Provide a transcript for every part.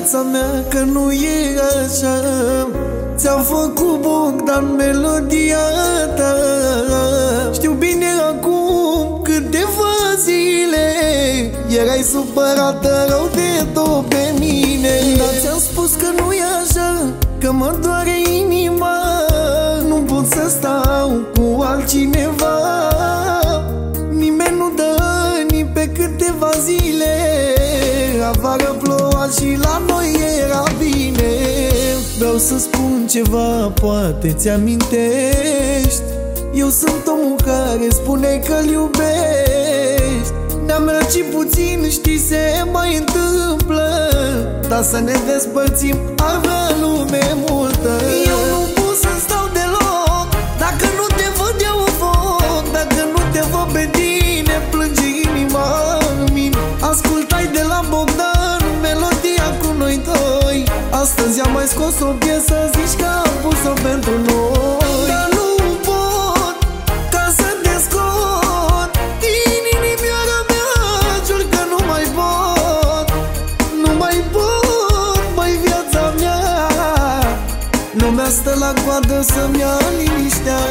viața mea că nu e așa. Ți-am făcut Bogdan melodia ta. Știu bine acum câteva zile erai supărată rău de tot pe mine. Dar ți-am spus că nu e așa, că mă doare inima. Nu pot să stau cu altcineva. Nimeni nu dă nici pe câteva zile. Afară ploua și la noi era bine. Vreau să spun ceva, poate ți-amintești. Eu sunt omul care spune că-l iubești. Ne-am răcit puțin, știi, se mai întâmplă, dar să ne despărțim ar vrea lume multă. Eu nu pot să stau deloc dacă nu te văd eu în foc. Dacă nu te văd pe tine plânge inima în mine. Ascultai de la Bogdan melodia cu noi doi. Astăzi am mai scos o piesă, zici că am pus-o pentru noi. Dar nu pot ca să te scot inimioara mea, jur că nu mai pot. Nu mai pot, mai viața mea. Lumea stă la coadă să-mi ia liniștea.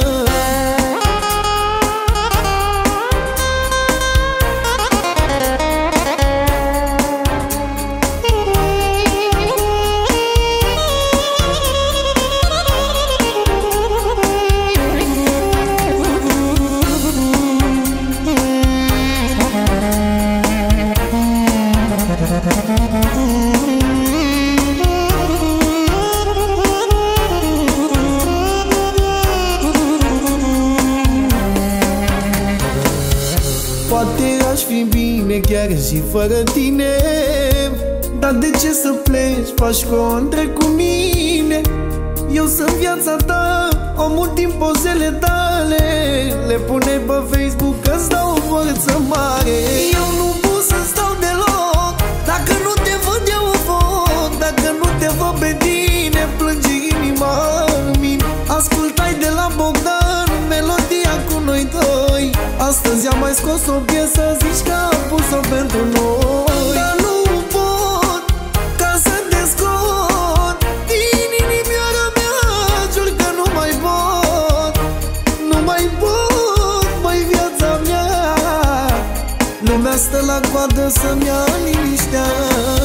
Poate aș fi bine chiar și fără tine. Dar de ce să pleci, faci contre cu mine? Eu sunt viața ta, omul din pozele tale. Le pune pe Facebook că-ți dau o forță mare. Eu nu pot să stau deloc dacă nu te văd eu în foc. Dacă nu te văd pe tine plânge inima în mine. Ascultai de la Bogdan melodia cu noi doi. Astăzi am mai scos o piesă, zici că am pus-o pentru noi. Dar nu pot ca să te scot inimioara mea, jur că nu mai pot. Nu mai pot, mai viața mea. Lumea stă la coadă să-mi ia liniștea.